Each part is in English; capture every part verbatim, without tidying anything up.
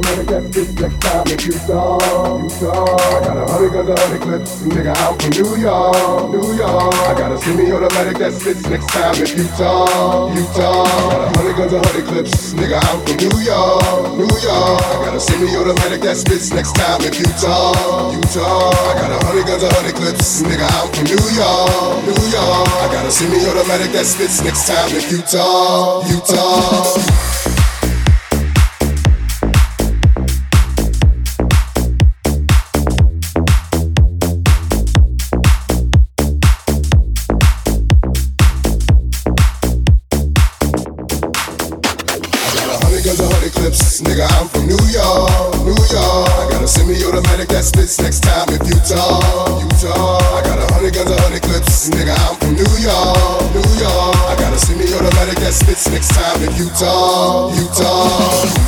automatic that spits next time if you talk, you talk. I got a hundred guns, a hundred clips, nigga, I'm from New York, New York. I got a semi-automatic that spits next time if you talk, you talk. I got a hundred guns, a hundred clips, nigga, I'm from New York, New York. I got a semi-automatic that spits next time if you talk, you talk. I got a hundred guns, a hundred clips, nigga, I'm from New York, New York. I got a semi-automatic that spits next time if you talk, you talk. Guns, a hundred clips, nigga, I'm from New York, New York. I got a semi-automatic that spits next time if you talk, you talk. I got a hundred guns, a hundred clips, nigga, I'm from New York, New York. I got a semi-automatic that spits next time if you talk, you talk.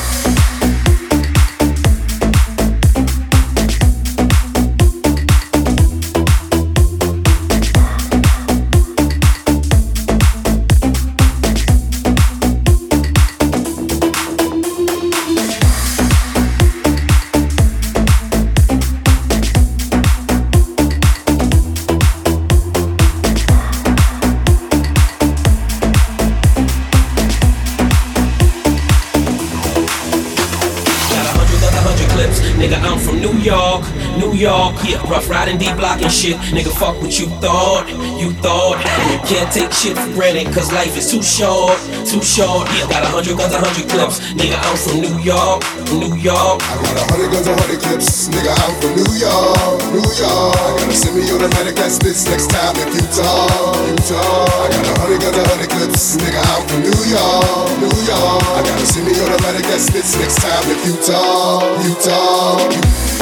Nigga, I'm from New York, New York, yeah, rough riding, D-block and shit. Nigga, fuck what you thought, you thought. Can't take shit for granted, cause life is too short, too short. Yeah, got a hundred guns, a hundred clips. Nigga, I'm from New York, New York. I got a hundred guns, a hundred clips. Nigga, I'm from New York, New York. I got a semi-automatic that spits next time if you talk, you talk. I got a hundred guns, a hundred clips. Nigga, I'm from New York, New York. I got a semi-automatic that spits next time if you talk, you talk.